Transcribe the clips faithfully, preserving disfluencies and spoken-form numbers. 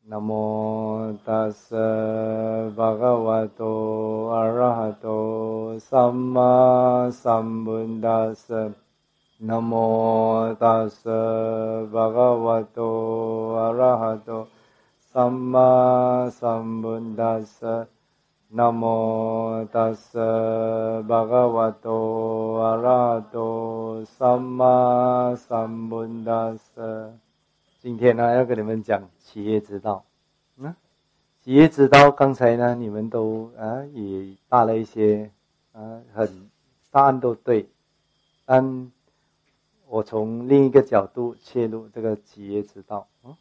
นะโมตัสสะภะคะวะโตอะระหะโตสัมมาสัมพุทธัสสะนะโมตัสสะภะคะวะโตอะระหะโตสัมมาสัมพุทธัสสะนะโมตัสสะภะคะวะโตอะระหะโตสัมมาสัมพุทธัสสะ今天呢，要跟你们讲企业之道。嗯，企业之道，刚才呢，你们都啊也答了一些啊，很答案都对，但我从另一个角度切入这个企业之道。嗯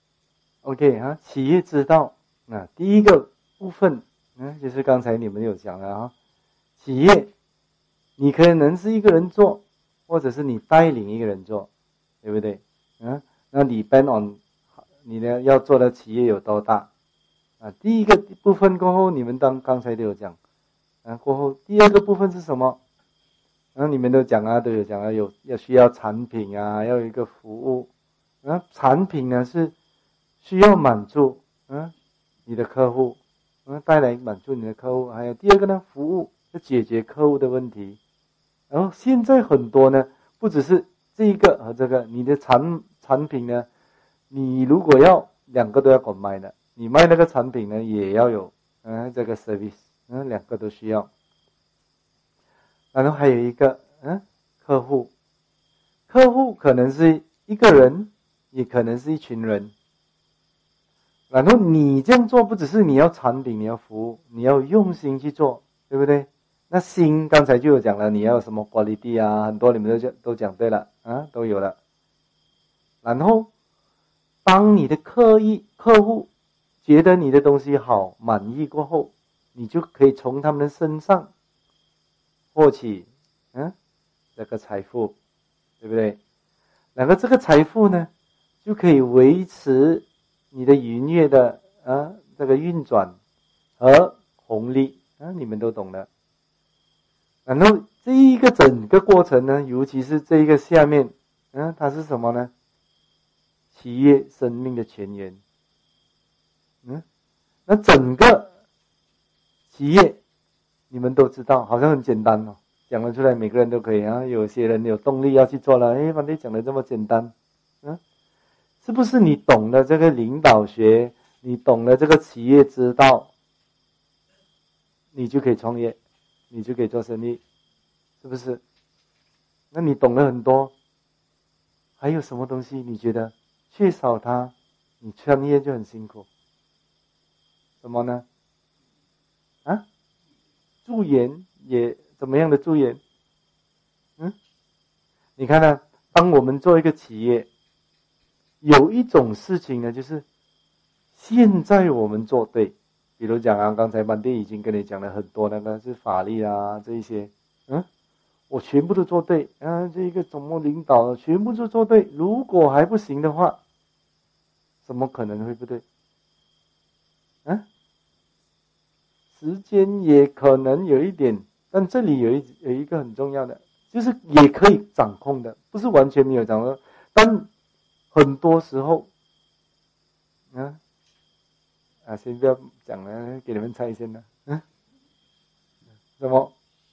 ，OK 啊，企业之道，那、啊、第一个部分，嗯，就是刚才你们有讲的啊，企业，你可能是一个人做，或者是你带领一个人做，对不对？嗯。那 depend on 你呢要做的企业有多大啊？第一个部分过后，你们当刚才都有讲啊。过后第二个部分是什么？啊，你们都讲啊，都有讲啊，有要需要产品啊，要有一个服务啊。产品呢是需要满足啊你的客户，啊带来满足你的客户。还有第二个呢，服务要解决客户的问题。然后现在很多呢，不只是这一个和这个，你的产产品呢，你如果要两个都要管卖的，你卖那个产品呢，也要有嗯这个 service， 嗯两个都需要。然后还有一个嗯客户，客户可能是一个人，也可能是一群人。然后你这样做，不只是你要产品，你要服务，你要用心去做，对不对？那心刚才就有讲了，你要什么 quality 啊，很多你们都讲都讲对了啊，都有了。然后，当你的客意客户觉得你的东西好，满意过后，你就可以从他们身上获取嗯这个财富，对不对？然后这个财富呢，就可以维持你的营业的啊这个运转和红利啊，你们都懂的。然后这一个整个过程呢，尤其是这一个下面，嗯，它是什么呢？企业生命的前沿。嗯，那整个企业你们都知道，好像很简单哦，讲得出来每个人都可以啊。有些人有动力要去做了，诶，反正讲得这么简单，嗯，是不是你懂了这个领导学，你懂了这个企业之道，你就可以创业，你就可以做生意，是不是？那你懂了很多，还有什么东西你觉得缺少它，你创业就很辛苦？什么呢？啊？助研也怎么样的助研？嗯，你看呢？当我们做一个企业，有一种事情呢，就是现在我们做对，比如讲啊，刚才班弟已经跟你讲了很多，那个是法律啊这一些，嗯，我全部都做对啊，这个怎么领导全部都做对，如果还不行的话，怎么可能会不对？啊？时间也可能有一点，但这里有一有一个很重要的，就是也可以掌控的，不是完全没有掌控，但很多时候，啊啊，先不要讲了，给你们猜先了，嗯，什么？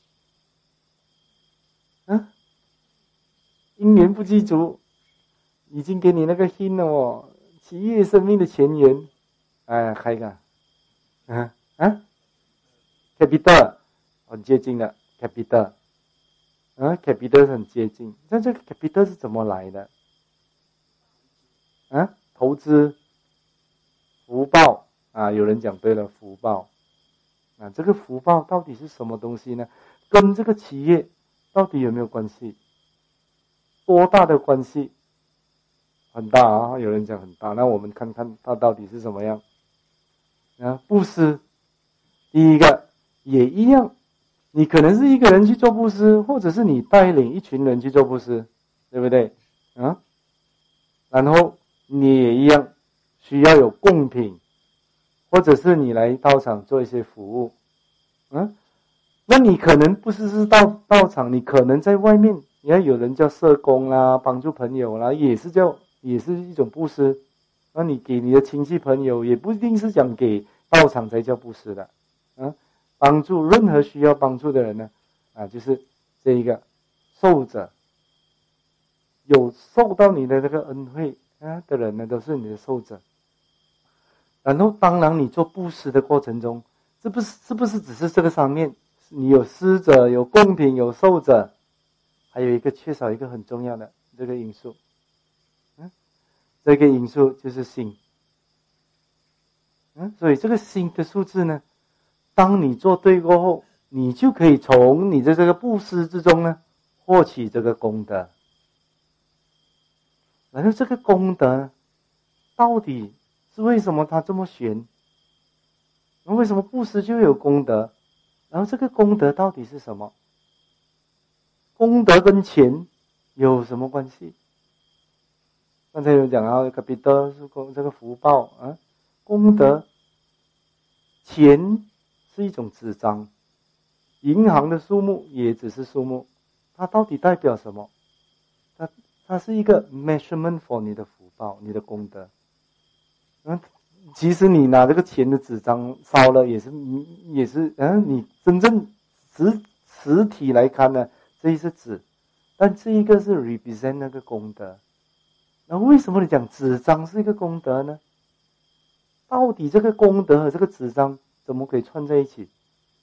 嗯，因缘不具足，已经给你那个 hint 了哦，企业生命的前沿，哎，开个，啊啊。capital 很接近的 capital， 啊 capital 很接近，但这个 capital 是怎么来的？啊，投资、福报啊，有人讲对了，福报啊，这个福报到底是什么东西呢？跟这个企业到底有没有关系？多大的关系？很大啊，有人讲很大，那我们看看它到底是什么样啊？布施，第一个。也一样，你可能是一个人去做布施，或者是你带领一群人去做布施，对不对？啊，然后你也一样需要有贡品，或者是你来道场做一些服务，啊，那你可能不是是到道场，你可能在外面，你看有人叫社工啦，帮助朋友啦，也是叫也是一种布施， 那你给你的亲戚朋友，也不一定是讲给道场才叫布施的，啊，帮助任何需要帮助的人呢，啊，就是这一个受者，有受到你的这个恩惠啊的人呢，都是你的受者。然后，当然你做布施的过程中，这不是是不是只是这个上面，你有施者，有贡品，有受者，还有一个缺少一个很重要的这个因素，嗯，这个因素就是心，嗯，所以这个心的数字呢，当你做对过后，你就可以从你的这个布施之中呢，获取这个功德。然后这个功德到底是为什么它这么玄？为什么布施就有功德？然后这个功德到底是什么？功德跟钱有什么关系？刚才有讲到个彼得是这个福报啊，功德，钱是一种纸张，银行的数目也只是数目，它到底代表什么？它它是一个 measurement for 你的福报，你的功德。嗯，其实你拿这个钱的纸张烧了，也是也是，嗯，你真正实实体来看呢，这一是纸，但这一个是 represent 那个功德。那为什么你讲纸张是一个功德呢？到底这个功德和这个纸张怎么可以串在一起？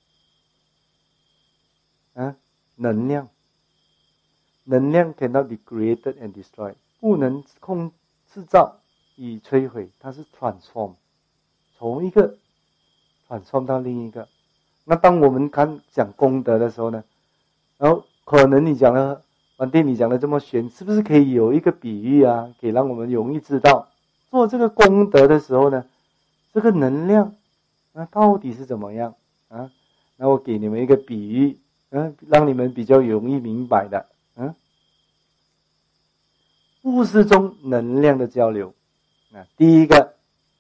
啊，能量，能量 cannot be created and destroyed， 不能控制造与摧毁，它是 transform， 从一个 transform 到另一个。那当我们看讲功德的时候呢，然后可能你讲的完店你讲的这么玄，是不是可以有一个比喻啊，可以让我们容易知道做这个功德的时候呢，这个能量那到底是怎么样啊？那我给你们一个比喻，嗯，让你们比较容易明白的，嗯，布施中能量的交流，啊，第一个，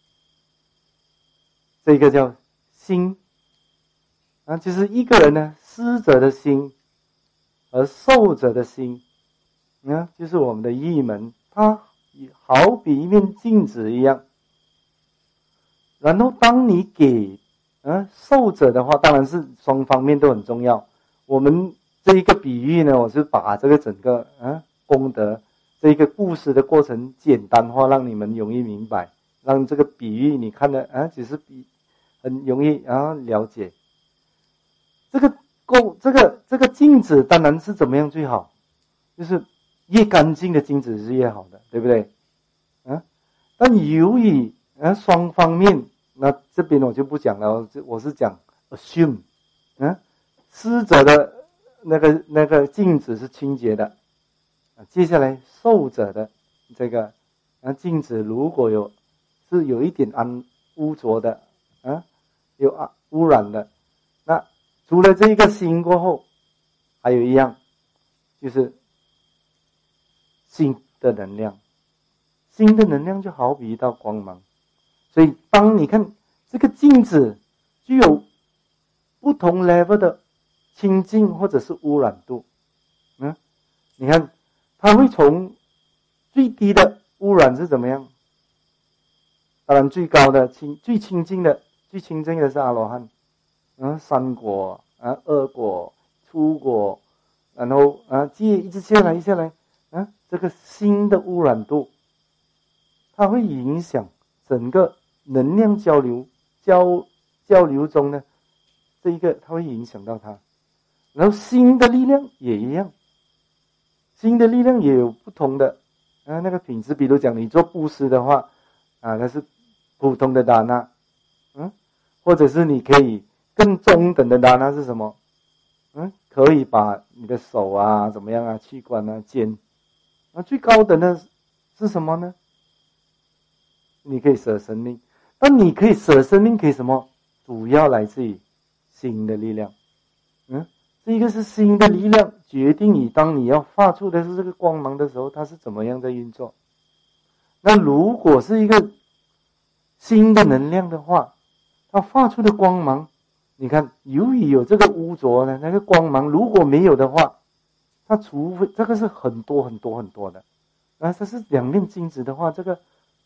这个叫心，啊，就是一个人呢，施者的心，而受者的心，啊，就是我们的意门，它好比一面镜子一样。然后当你给啊受者的话，当然是双方面都很重要。我们这一个比喻呢，我是把这个整个啊功德这一个布施的过程简单化，让你们容易明白，让这个比喻你看的啊只是比很容易啊了解。这个够这个这个镜子当然是怎么样最好，就是越干净的镜子是越好的，对不对？啊，但由于啊双方面，那这边我就不讲了，我是讲 assume， 啊，施者的那个那个镜子是清洁的，啊，接下来受者的这个啊镜子如果有是有一点暗污浊的，啊，有啊污染的，那除了这一个心过后，还有一样就是心的能量，心的能量就好比一道光芒。所以当你看这个镜子具有不同 level 的清净或者是污染度，嗯，你看它会从最低的污染是怎么样？当然最高的清最清净的最清净的是阿罗汉，嗯，三果啊二果初果，然后啊接一直下来一下来，啊这个心的污染度，它会影响整个能量交流交交流中呢，这一个它会影响到它。然后心的力量也一样，心的力量也有不同的啊那个品质。比如讲你做布施的话啊，那是普通的达那，嗯，或者是你可以更中等的达那是什么？嗯，可以把你的手啊怎么样啊器官啊肩，那最高等的是什么呢？你可以舍生命，但你可以舍生命，可以什么？主要来自于心的力量。嗯，这一个是心的力量决定你当你要发出的是这个光芒的时候，它是怎么样在运作。那如果是一个心的能量的话，它发出的光芒，你看由于有这个污浊呢，那个光芒如果没有的话，它除非这个是很多很多很多的，啊，这是两面镜子的话，这个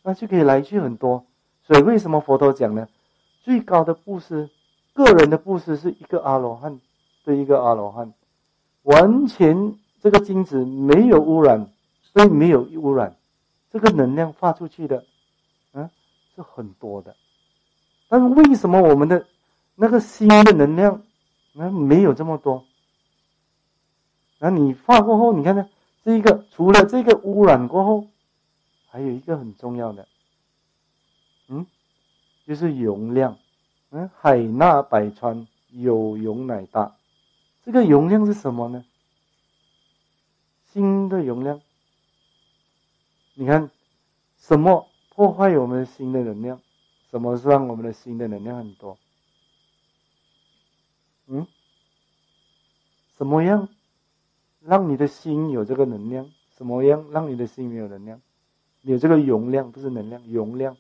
那就可以来去很多。所以为什么佛陀讲呢？最高的布施，个人的布施是一个阿罗汉对一个阿罗汉，完全这个精子没有污染，所以没有污染，这个能量发出去的，嗯，是很多的。但是为什么我们的那个心的能量，那没有这么多？那你发过后，你看呢？这一个除了这个污染过后，还有一个很重要的，嗯，就是容量。嗯，海纳百川，有容乃大。这个容量是什么呢？心的容量。你看，什么破坏我们的心的能量？什么是让我们的心的能量很多？嗯，什么样让你的心有这个能量？什么样让你的心没有能量？有这个容量，不是能量，容量。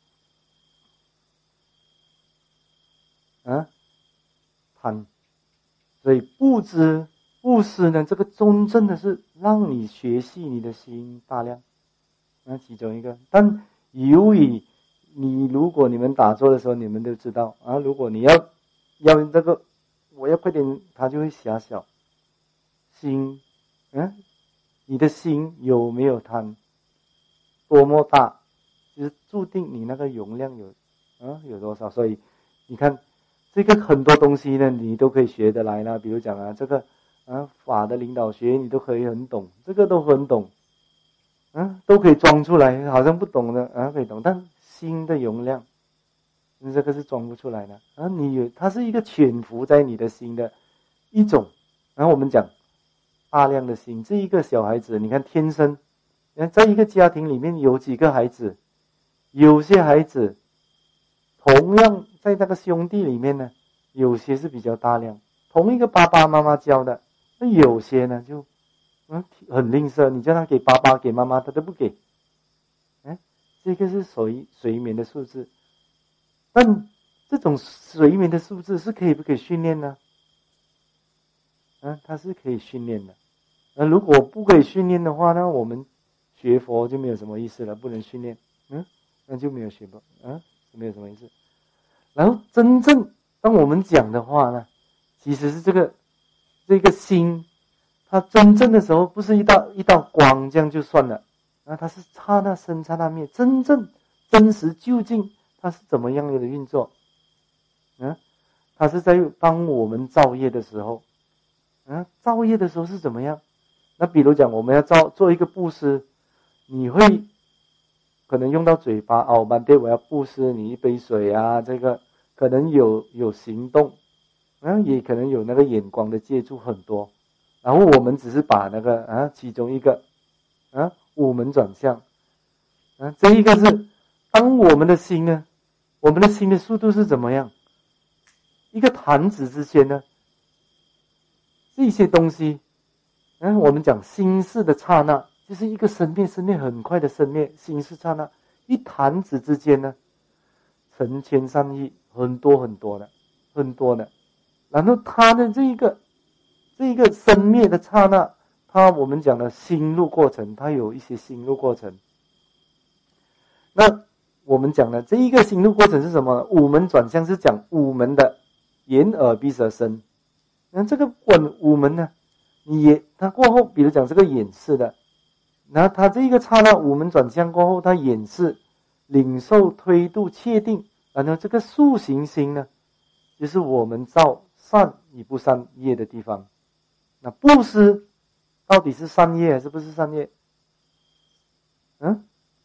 啊，贪。所以布施布施呢，这个真正的是让你学习你的心大量，那其中一个。但由于你如果你们打坐的时候，你们都知道啊，如果你要要这个，我要快点，它就会狭小。心，嗯，你的心有没有贪？多么大，就是注定你那个容量有，啊，有多少。所以你看。这个很多东西呢，你都可以学得来啦。比如讲啊，这个啊法的领导学，你都可以很懂，这个都很懂，啊，都可以装出来，好像不懂的啊可以懂，但心的容量，你这个是装不出来的啊。你有，它是一个潜伏在你的心的一种。然后我们讲大量的心，这一个小孩子，你看天生，在一个家庭里面有几个孩子，有些孩子。同样在那个兄弟里面呢，有些是比较大量，同一个爸爸妈妈教的，那有些呢就嗯很吝啬，你叫他给爸爸给妈妈，他都不给。哎，这个是随随眠的数字，但这种随眠的数字是可以不可以训练呢？嗯，它是可以训练的。那如果不可以训练的话呢，我们学佛就没有什么意思了，不能训练，嗯，那就没有学佛，嗯。没有什么意思。然后真正当我们讲的话呢，其实是这个这个心，它真正的时候不是一道一道光这样就算了，那它是刹那生刹那灭，真正真实究竟它是怎么样的运作？嗯，它是在当我们造业的时候，嗯，造业的时候是怎么样？那比如讲我们要造做一个布施，你会。可能用到嘴巴哦，满对，我要布施你一杯水啊，这个可能有有行动，嗯，也可能有那个眼光的借助很多，然后我们只是把那个啊其中一个啊五门转向，啊这一个是当我们的心呢，我们的心的速度是怎么样？一个弹指之间呢，这些东西，嗯，我们讲心事的刹那。就是一个生灭，生灭很快的生灭，心是刹那，一弹指之间呢，成千上亿，很多很多的，很多的。然后它的这一个这一个生灭的刹那，它我们讲的心路过程，它有一些心路过程。那我们讲的这一个心路过程是什么？五门转向是讲五门的眼耳鼻舌身。那这个滚五门呢，你也它过后，比如讲这个眼视的。然后他这个刹那五门转向过后，他演示、领受、推度、确定，然后这个塑形心呢，就是我们造善与不善业的地方。那布施到底是善业还是不是善业？嗯，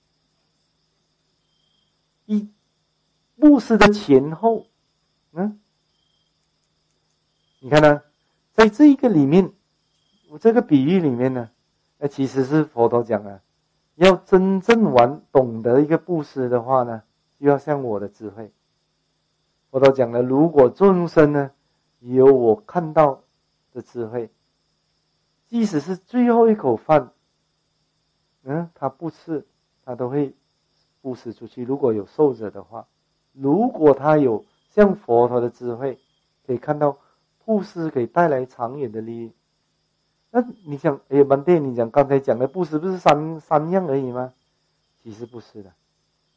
一布施的前后，嗯，你看呢，在这一个里面，我这个比喻里面呢。那其实是佛陀讲啊，要真正玩懂得一个布施的话呢，就要像我的智慧。佛陀讲了，如果众生呢有我看到的智慧，即使是最后一口饭，嗯，他不吃，他都会布施出去。如果有受者的话，如果他有像佛陀的智慧，可以看到布施可以带来长远的利益。那你想，哎，曼爹，你讲刚才讲的布施不是三三样而已吗？其实不是的，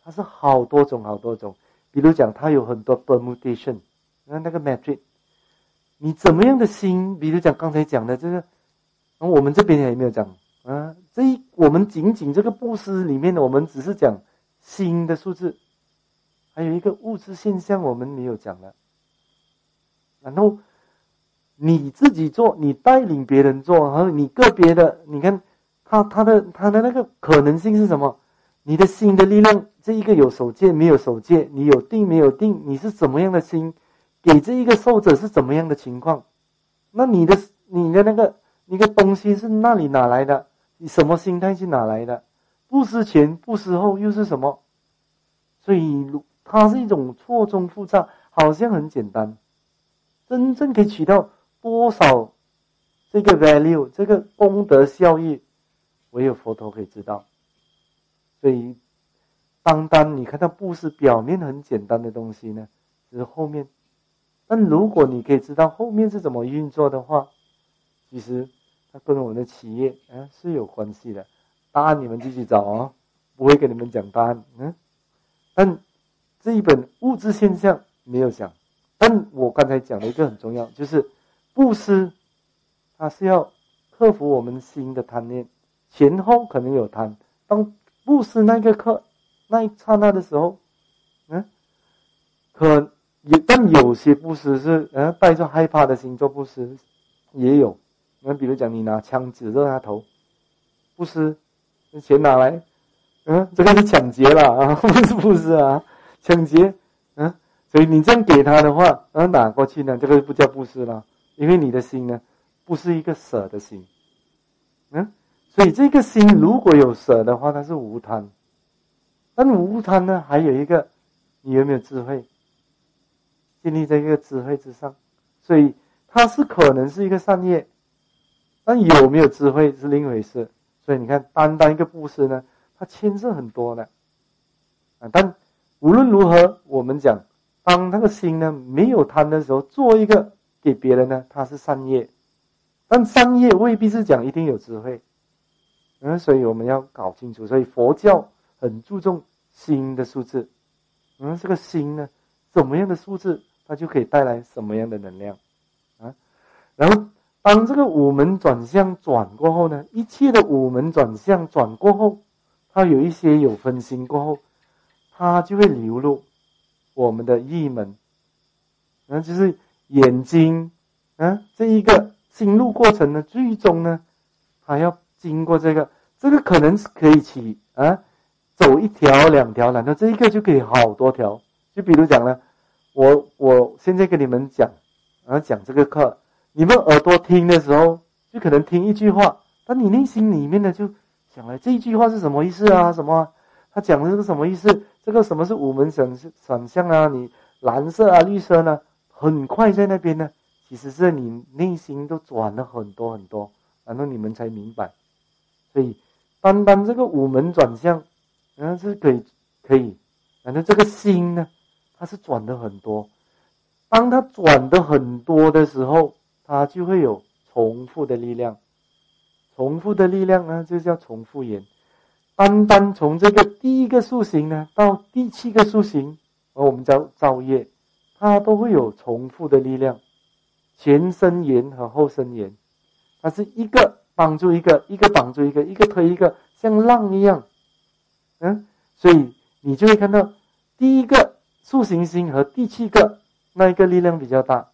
它是好多种好多种。比如讲，它有很多 permutation， 那那个 matrix， 你怎么样的心？比如讲刚才讲的这个，我们这边也没有讲啊。这一我们仅仅这个布施里面的，我们只是讲心的数字，还有一个物质现象，我们没有讲了。然后你自己做，你带领别人做，然后你个别的，你看他他的他的那个可能性是什么？你的心的力量，这一个有守戒没有守戒，你有定没有定，你是怎么样的心？给这一个受者是怎么样的情况？那你的你的那个一个东西是那里哪来的？你什么心态是哪来的？布施前布施后又是什么？所以它是一种错综复杂，好像很简单，真正可以起到多少这个 value， 这个功德效益，唯有佛陀可以知道。所以单单你看到布施表面很简单的东西呢，只是后面，但如果你可以知道后面是怎么运作的话，其实它跟我们的企业啊是有关系的。答案你们自己找哦，不会跟你们讲答案。嗯，但这一本物质现象没有讲。但我刚才讲的一个很重要，就是布施，它是要克服我们心的贪念，前后可能有贪。当布施那个刻那一刹那的时候，嗯，可也但有些布施是呃带着害怕的心做布施，也有。那比如讲，你拿枪指着他头，布施，钱拿来，嗯，这个是抢劫了啊，不是布施啊，抢劫，嗯，所以你这样给他的话，然后拿过去呢，这个不叫布施了，因为你的心呢，不是一个舍的心，嗯。所以这个心如果有舍的话，它是无贪。但无贪呢，还有一个，你有没有智慧？建立在一个智慧之上，所以它是可能是一个善业，但有没有智慧是另一回事。所以你看，单单一个布施呢，它牵涉很多的。啊，但无论如何，我们讲，当那个心呢没有贪的时候，做一个给别人呢，它是善业。但善业未必是讲一定有智慧。嗯，所以我们要搞清楚，所以佛教很注重心的数字。嗯，这个心呢，怎么样的数字，它就可以带来什么样的能量啊？然后，当这个五门转向转过后呢，一切的五门转向转过后，它有一些有分心过后，它就会流入我们的意门，然后就是眼睛，啊，这一个心路过程呢，最终呢，它要经过这个，这个可能是可以起啊，走一条两条，然后这一个就可以好多条。就比如讲呢，我我现在跟你们讲，然后讲这个课，你们耳朵听的时候，就可能听一句话，但你内心里面呢就想了这一句话是什么意思啊？什么？他讲的是什么意思？这个什么是五门闪闪向啊？你蓝色啊、绿色呢？很快在那边呢，其实是你内心都转了很多很多，然后你们才明白。所以，单单这个五门转向，嗯，是可以可以，反正这个心呢，它是转的很多。当它转的很多的时候，它就会有重复的力量。重复的力量呢，就叫重复言。单单从这个第一个塑形呢，到第七个塑形，而我们叫造业，它都会有重复的力量。前生言和后生言，它是一个绑住一个，一个绑住一个，一个推一个，像浪一样。嗯，所以你就会看到第一个塑形心和第七个那一个力量比较大。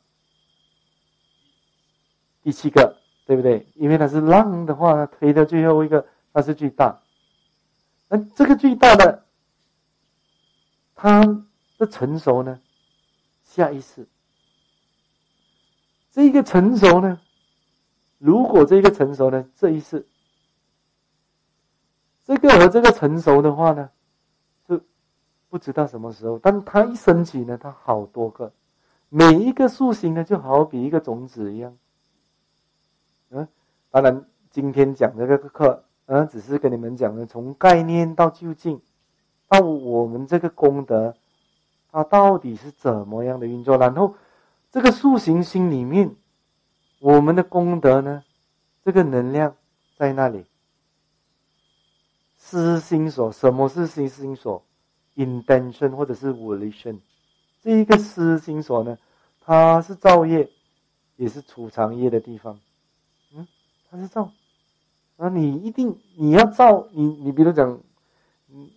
第七个，对不对？因为它是浪的话，推到最后一个，它是最大。那这个最大的，它的成熟呢，下意识。这个成熟呢，如果这个成熟呢，这一世，这个和这个成熟的话呢，是不知道什么时候，但它一升起呢，它好多个，每一个塑形呢，就好比一个种子一样。嗯，当然今天讲这个课，嗯，只是跟你们讲的从概念到究竟，到我们这个功德，它到底是怎么样的运作，然后这个塑形心里面，我们的功德呢，这个能量在那里。思心所，什么是思心所？ intention 或者是 volition。这一个思心所呢，它是造业，也是储藏业的地方。嗯，它是造。啊，你一定你要造，你你比如讲，你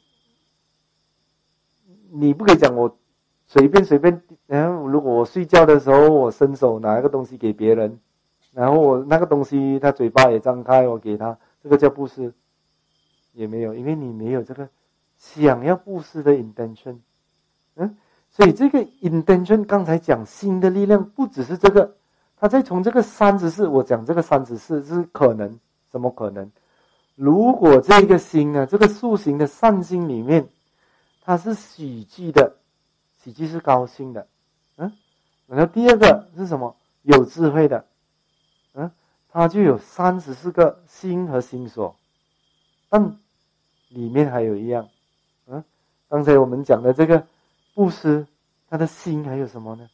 你不可以讲我随便随便，然后如果我睡觉的时候我伸手拿一个东西给别人，然后我那个东西他嘴巴也张开，我给他，这个叫布施，也没有，因为你没有这个想要布施的 intention。嗯，所以这个 intention 刚才讲心的力量不只是这个，他再从这个三十四，我讲这个三十四是可能，什么可能？如果这个心呢，这个塑形的善心里面，它是喜剧的，喜剧是高兴的，嗯，然后第二个是什么？有智慧的，嗯，它就有三十四个心和心所，但里面还有一样，嗯，刚才我们讲的这个布施，他的心还有什么呢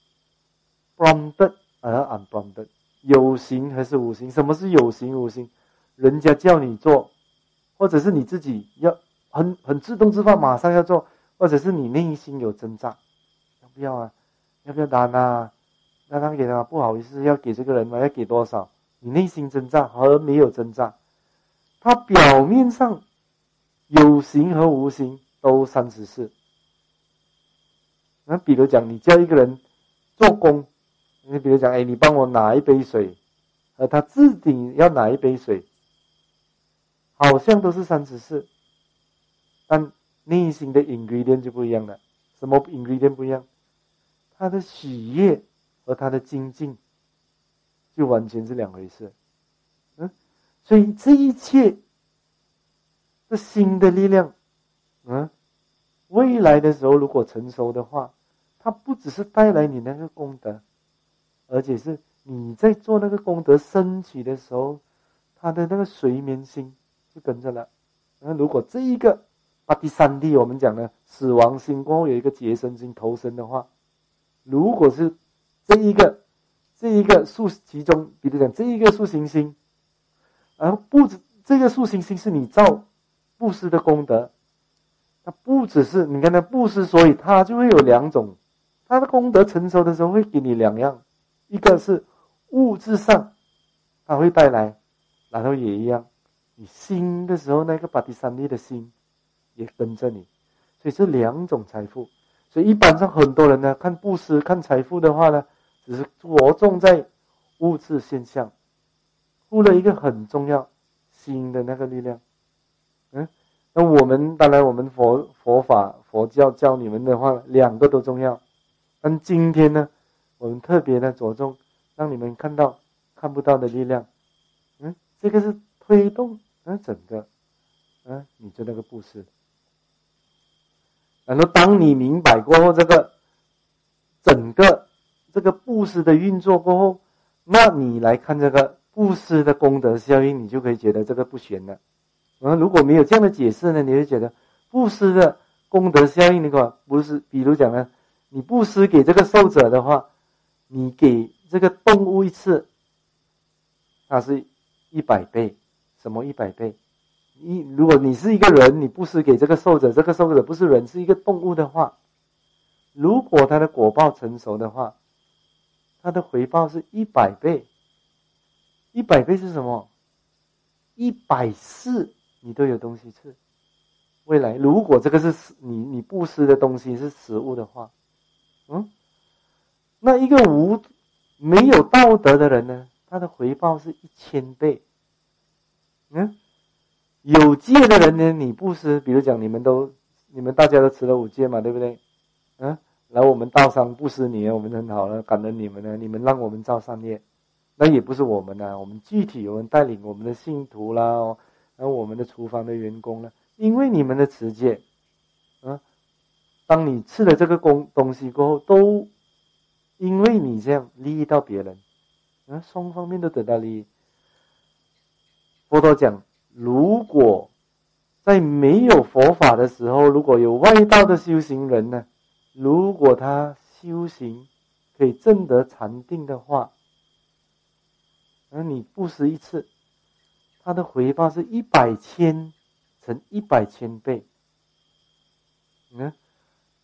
？prompted 而 unprompted， 有形还是无形？什么是有形无形？人家叫你做，或者是你自己要很很自动自发马上要做，或者是你内心有挣扎，要不要啊？要不要拿啊？那他给他不好意思，要给这个人吗？要给多少？你内心挣扎和没有挣扎，他表面上有形和无形都三十四。那比如讲，你叫一个人做工，你比如讲，哎，你帮我拿一杯水，而他自己要拿一杯水，好像都是三十四，但内心的 ingredient 就不一样了。什么 ingredient 不一样？他的喜悦和他的精进，就完全是两回事。嗯，所以这一切是新的力量。嗯，未来的时候如果成熟的话，它不只是带来你那个功德，而且是你在做那个功德升起的时候，它的那个随眠心就跟着了。那如果这一个把第三地我们讲的死亡心过后有一个结生心投生的话，如果是这一个这一个数其中，比如讲这一个数行星，然后不止这个数行星是你造布施的功德，它不只是你看它布施，所以它就会有两种，它的功德成熟的时候会给你两样，一个是物质上它会带来，然后也一样，你心的时候那个巴蒂三利的心也跟着你，所以这两种财富。所以一般上很多人呢看布施看财富的话呢，只是着重在物质现象，忽略一个很重要心的那个力量。嗯，那我们当然我们佛佛法佛教教你们的话，两个都重要。但今天呢，我们特别的着重让你们看到看不到的力量。嗯，这个是推动嗯整个嗯你就那个布施。然后当你明白过后，这个整个这个布施的运作过后，那你来看这个布施的功德效应，你就可以觉得这个不玄了。然后如果没有这样的解释呢，你会觉得布施的功德效应的话，不是比如讲呢，你布施给这个受者的话，你给这个动物一次，它是一百倍，什么一百倍？一如果你是一个人，你布施给这个受者，这个受者不是人，是一个动物的话，如果它的果报成熟的话，它的回报是一百倍。一百倍是什么？一百世你都有东西吃。未来如果这个是你你布施的东西是食物的话，嗯，那一个无没有道德的人呢，他的回报是一千倍。嗯，有戒的人呢，你布施，比如讲你们都你们大家都吃了五戒嘛，对不对？嗯，然后我们道上布施你，我们很好了，感恩你们呢，你们让我们造善业，那也不是我们呢，我们具体有人带领我们的信徒啦，哦，然后我们的厨房的员工呢，因为你们的持戒，啊，当你吃了这个东东西过后，都因为你这样利益到别人，啊，双方面都得到利益。佛陀讲，如果在没有佛法的时候，如果有外道的修行人呢，如果他修行可以证得禅定的话，而你布施一次，他的回报是一百千乘一百千倍。嗯，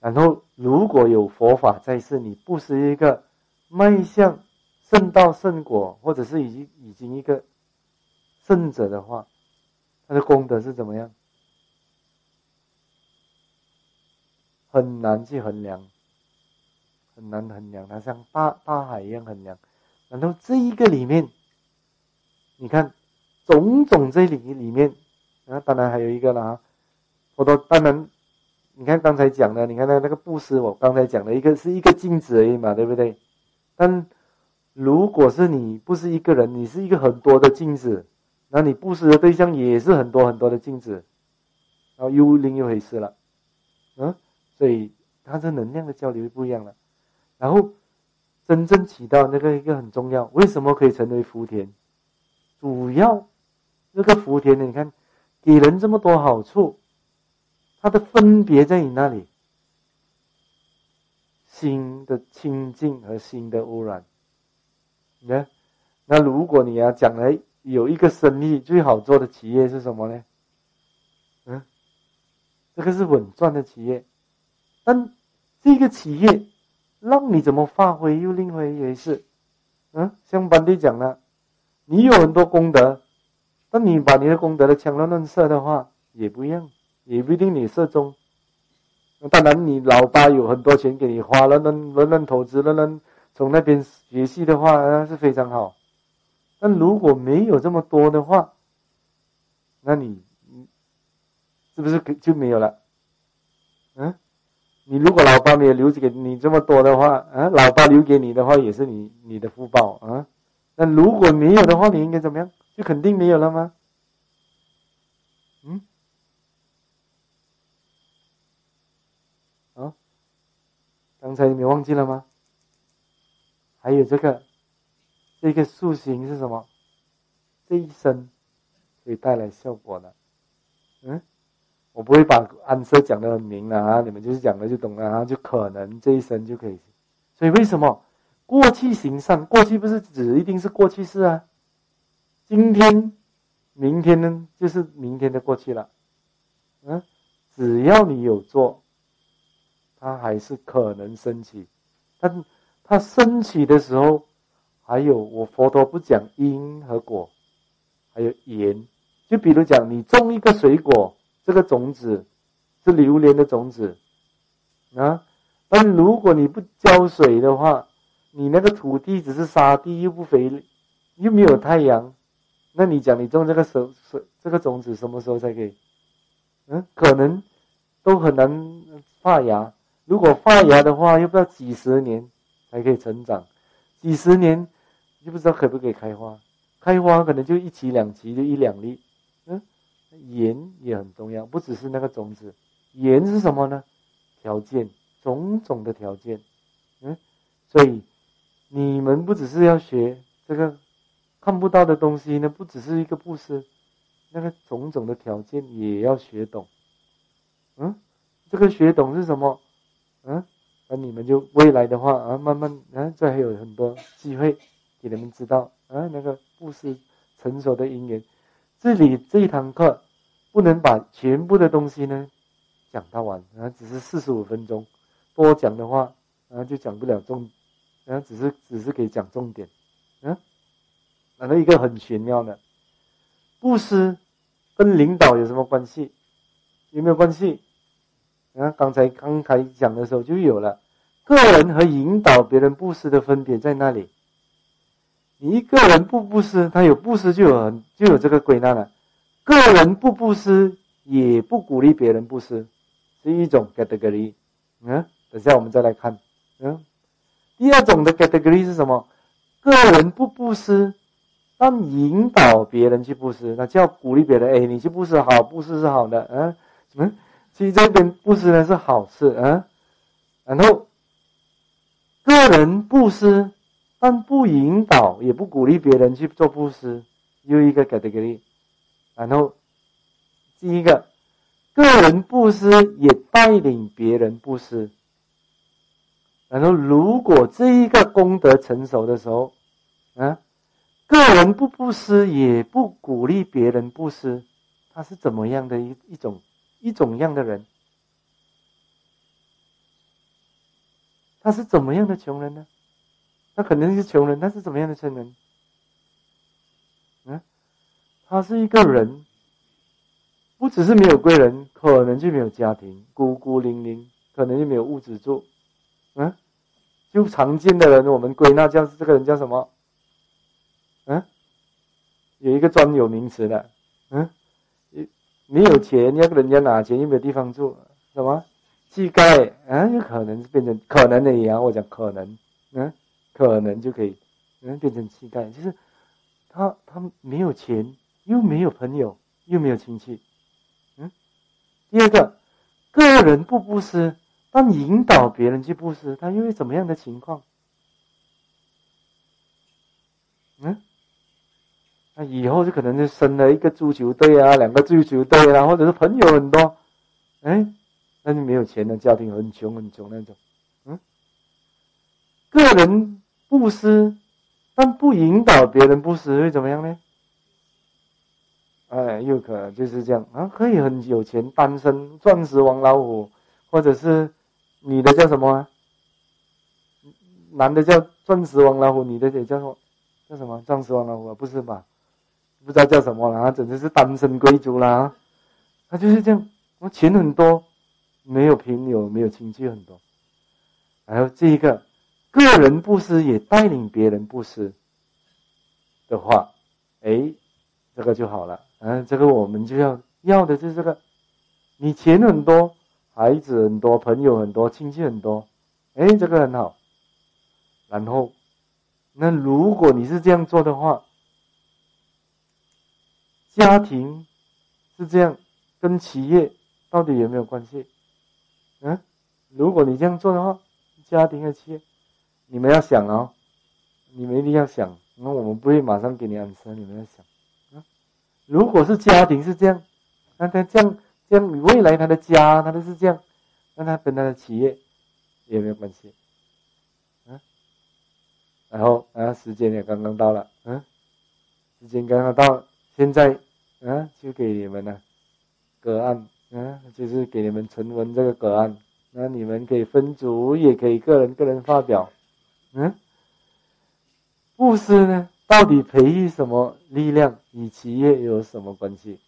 然后如果有佛法在世，你布施一个迈向圣道圣果，或者是已经已经一个圣者的话，他的功德是怎么样？很难去衡量，很难衡量，它像大大海一样衡量。然后这一个里面，你看种种这里里面，啊，当然还有一个啦，我都当然，你看刚才讲的，你看那那个布施，我刚才讲的一个是一个镜子而已嘛，对不对？但如果是你不是一个人，你是一个很多的镜子，那你布施的对象也是很多很多的镜子，然后又另一回事了，嗯。所以它的能量的交流不一样了。然后真正起到那个一个很重要，为什么可以成为福田？主要那个福田呢，你看给人这么多好处，它的分别在你那里，心的清净和心的污染。你看，那如果你要讲来有一个生意最好做的企业是什么呢？嗯，这个是稳赚的企业。但这个企业让你怎么发挥又另外一回事。嗯，像班弟讲了，你有很多功德，但你把你的功德的枪乱乱射的话，也不一样，也不一定你射中。当然，你老爸有很多钱给你花，乱乱乱乱投资，乱乱从那边学习的话，那是非常好。但如果没有这么多的话，那你是不是就没有了？嗯。你如果老爸没有留给你这么多的话，啊，老爸留给你的话也是你你的福报啊。那如果没有的话，你应该怎么样？就肯定没有了吗？嗯，啊，刚才你没忘记了吗？还有这个，这个塑形是什么？这一生可以带来效果的，嗯。我不会把安色讲得很明了啊，你们就是讲了就懂了啊，就可能这一生就可以。所以为什么过去行善？过去不是指一定是过去式啊，今天、明天呢，就是明天的过去了。嗯，只要你有做，它还是可能升起。但它升起的时候，还有我佛陀不讲因和果，还有缘。就比如讲，你种一个水果。这个种子是榴莲的种子啊，但如果你不浇水的话，你那个土地只是沙地，又不肥，又没有太阳，那你讲你种这个时这个种子什么时候才可以？嗯，可能都很难发芽。如果发芽的话，又不知道几十年才可以成长，几十年就不知道可不可以开花。开花可能就一期两期，就一两粒。嗯。缘也很重要，不只是那个种子。缘是什么呢？条件，种种的条件。嗯，所以你们不只是要学这个看不到的东西呢，不只是一个布施，那个种种的条件也要学懂。嗯，这个学懂是什么？嗯，那你们就未来的话啊，慢慢啊，这还有很多机会给你们知道啊，那个布施成熟的因缘。这里这一堂课不能把全部的东西呢讲到完，啊，只是四十五分钟，多讲的话，啊，就讲不了重，啊，只是只是可以讲重点，嗯，然后一个很玄妙的，布施跟领导有什么关系？有没有关系？啊，刚才刚才讲的时候就有了，个人和引导别人布施的分别在那里。你一个人不布施，他有布施就有就有这个归纳了。个人不布施，也不鼓励别人布施，是一种 category。嗯，等下我们再来看。嗯，第二种的 category 是什么？个人不布施，但引导别人去布施，那叫鼓励别人。哎，你去布施好，布施是好的。嗯，嗯，其实这边布施呢是好事。嗯，然后个人布施。但不引导，也不鼓励别人去做布施，又一个 category。然后第一个，个人布施也带领别人布施。然后如果这一个功德成熟的时候，啊，个人不布施，也不鼓励别人布施，他是怎么样的一一种一种样的人？ 他是怎么样的穷人呢？他可能是穷人，他是怎么样的穷人？嗯，他是一个人，不只是没有贵人，可能就没有家庭，孤孤零零，可能就没有屋子住。嗯，就常见的人，我们归纳叫这个人叫什么？嗯，有一个专有名词的。嗯，没有钱，要跟人家拿钱，又没有地方住，什么？乞丐啊，有可能变成可能的也啊，我讲可能，嗯，可能就可以，嗯，变成乞丐，就是他他没有钱，又没有朋友，又没有亲戚，嗯。第二个，个人不布施，但引导别人去布施，他又会怎么样的情况？嗯，那以后就可能就生了一个足球队啊，两个足球队啊，或者是朋友很多，哎，那就没有钱的家庭很穷很穷那种，嗯，个人布施，但不引导别人布施会怎么样呢？哎，又可能就是这样啊，可以很有钱，单身钻石王老虎，或者是女的叫什么啊？男的叫钻石王老虎，女的也叫什么？叫什么钻石王老虎啊？不是吧？不知道叫什么了啊，简直是单身贵族啦！他就是这样，我钱很多，没有朋友，没有亲戚很多。还有这一个，个人布施也带领别人布施的话，哎，这个就好了。嗯，这个我们就要要的就是这个，你钱很多，孩子很多，朋友很多，亲戚很多，哎，这个很好。然后，那如果你是这样做的话，家庭是这样，跟企业到底有没有关系？嗯，如果你这样做的话，家庭和企业，你们要想哦，你们一定要想，那我们不会马上给你 answer，你们要想。嗯，如果是家庭是这样，那他这样这样，未来他的家他都是这样，那他跟他的企业有没有关系？嗯，然后啊，时间也刚刚到了，嗯，时间刚刚到了，现在啊，就给你们了个案，啊，就是给你们存文这个个案，那你们可以分组，也可以个人个人发表。嗯，布施呢，到底培育什么力量，与企业有什么关系？